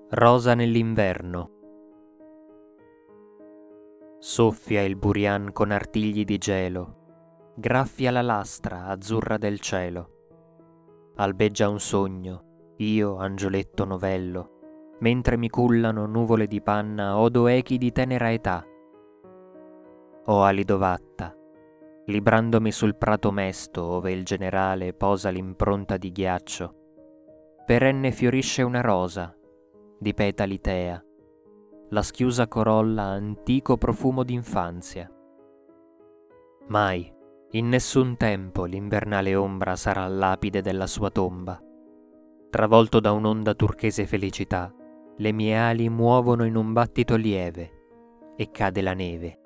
Rosa nell'inverno. Soffia il burian con artigli di gelo, graffia la lastra azzurra del cielo. Albeggia un sogno, io angioletto novello, mentre mi cullano nuvole di panna odo echi di tenera età. O ali d'ovatta, librandomi sul prato mesto ove il generale posa l'impronta di ghiaccio, perenne fiorisce una rosa, di petali tea, la schiusa corolla antico profumo d'infanzia. Mai, in nessun tempo l'invernale ombra sarà lapide della sua tomba. Travolto da un'onda turchese felicità, le mie ali muovono in un battito lieve e cade la neve.